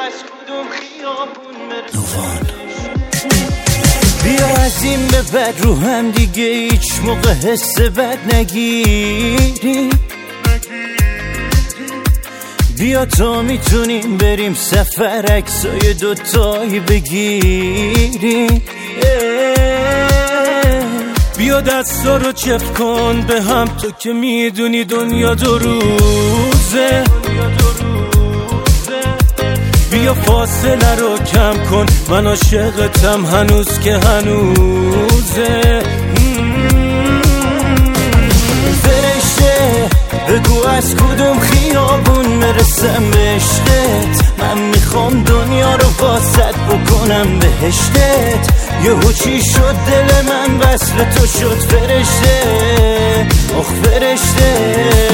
از کدوم خیابون برسم. بیا از این به بعد رو هم دیگه هیچ موقع حس بد نگیری. بیا تا میتونیم بریم سفر عکسای دوتایی بگیریم. بیا دستا رو چپ کن به هم، تو که میدونی دنیا دو روزه. بیا فاصله رو کم کن، من عاشقتم هنوز که هنوزه. فرشته بگو از کدوم خیابون برسم به عشقت. من میخوام دنیا رو واسط بکنم بهشتت. یهو چی شد دل من وصل تو شد فرشته. آخ فرشته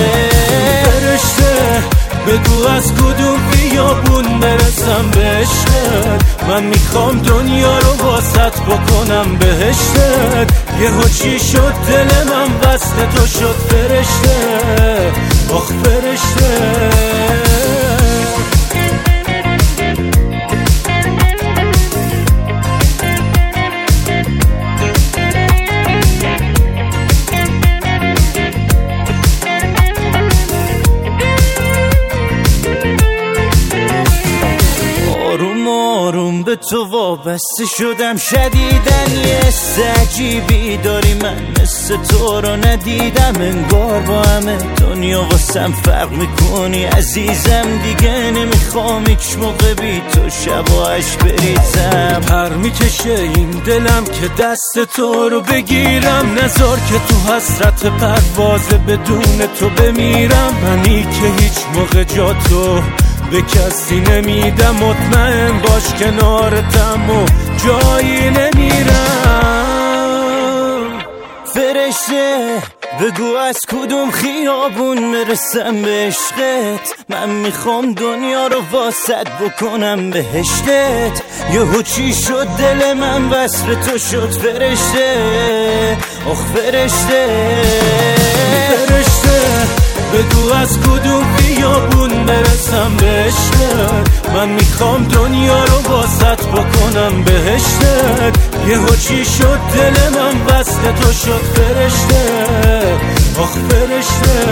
فرشته بگو از کدوم خیابون برسم به عشقت. من میخوام دنیا رو واسط بکنم بهشتت. یهو چی شد دل من وصل تو شد فرشته. آخ فرشته آروم به تو وابسته شدم شدیدن. یه حس عجیبی داری من مثل تو رو ندیدم. انگار با همه دنیا واسم فرق میکنی عزیزم. دیگه نمیخوام هیچ موقع بی تو شباهش بریزم. پر میکشه این دلم که دست تو رو بگیرم. نذار که تو حسرت پرواز بدون تو بمیرم. منی که هیچ موقع جا تو به کسی نمیدم. مطمئن باش کنارتم و جایی نمیرم. فرشته بگو از کدوم خیابون برسم به عشقت. من میخوام دنیا رو واسط بکنم بهشتت. یهو چی شد دل من وصل تو شد فرشته. آخ فرشته فرشته بگو از کدوم خیابون برسم به عشقت. من میخوام دنیا رو واسط بکنم بهشتت. یهو چی شد دل من وصل تو شد فرشته. آخ فرشته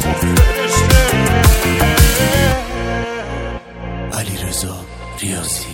علیرضا ریاضی.